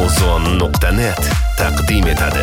Ozon.net taqdim etadi.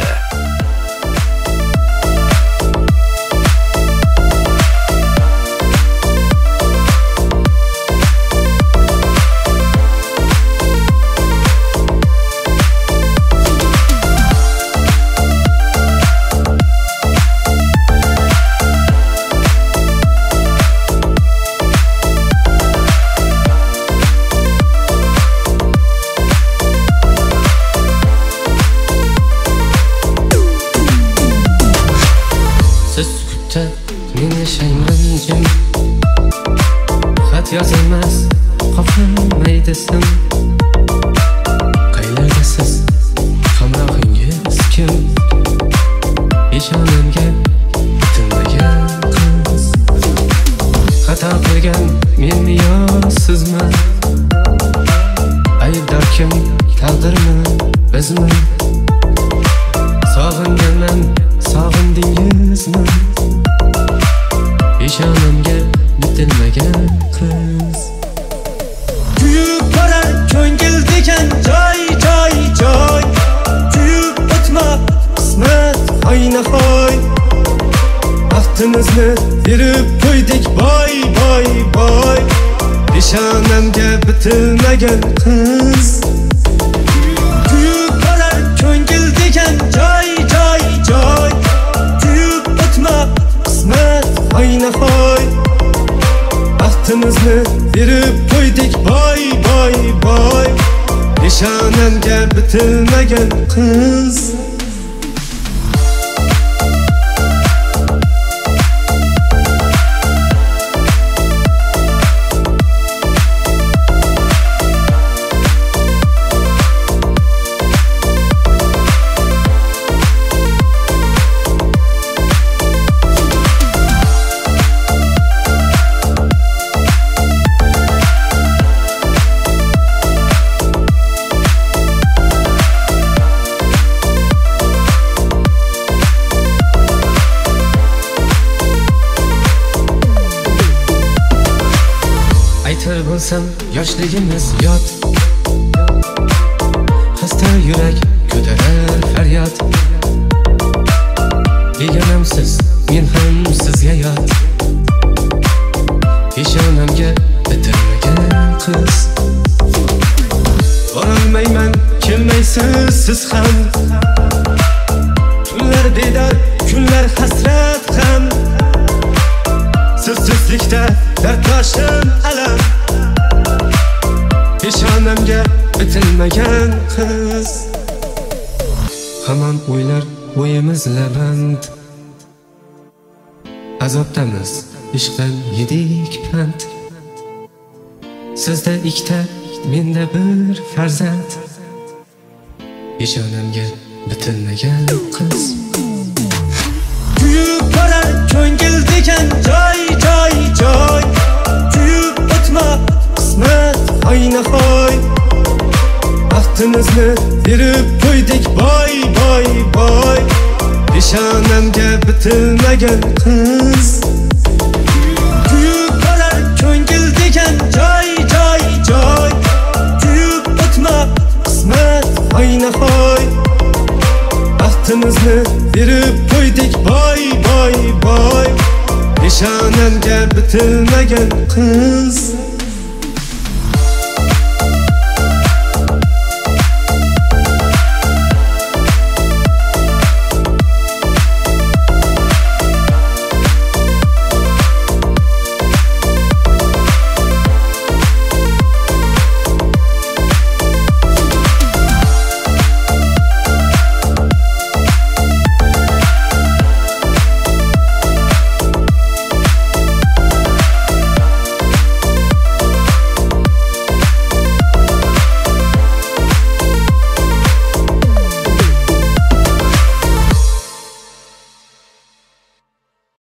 Men yashayman jim, xat yozilmas qoplanmaydi sim. Qaylardasiz, hamrohingiz kim? Peshonamga bitilmagan qiz. Xato qilgan menmi yo sizmi? Aybdor kim, taqdirmi, bizmi? Sog'inganman, sog'indingizmi? Peshonamga bitilmagan qiz. Kuyib borar ko'ngil degan joy. Kuyib o'tma qismat hoynahoy. Vaqtimizni berib qo'ydik boy. Peshonamga bitilmagan qiz. Kuyib borar ko'ngil degan joy. Kuyib o'tma qismat hoynahoy. Vaqtimizni berib qo'ydik boy. Peshonamga bitilmagan qiz. Aytar bo'lsam yoshligimiz yod, xasta yurak ko'tarar faryod. Begonamsiz, men ham sizga yot. Peshonamga bitilmagan qiz. Borolmayman, kelmaysiz siz ham. Kunlar bedor, kunlar hasrat ham. Sizsizlikda darddoshim alam. Peshonamga bitilmagan qiz. Hamon o'ylar o'yimiz laband. Azobdamiz, ishqdan yedik pand. Sizda ikkita, menda bir farzand. Peshonamga bitilmagan qiz. Kuyib borar ko'ngil degan joy. Kuyib o'tma qismat hoynahoy. Vaqtimizni berib qo'ydik boy. Peshonamga bitilmagan qiz. Kuyib borar ko'ngil degan joy. Kuyib o'tma qismat hoynahoy. Vaqtimizni berib qo'ydik boy. Peshonamga bitilmagan qiz.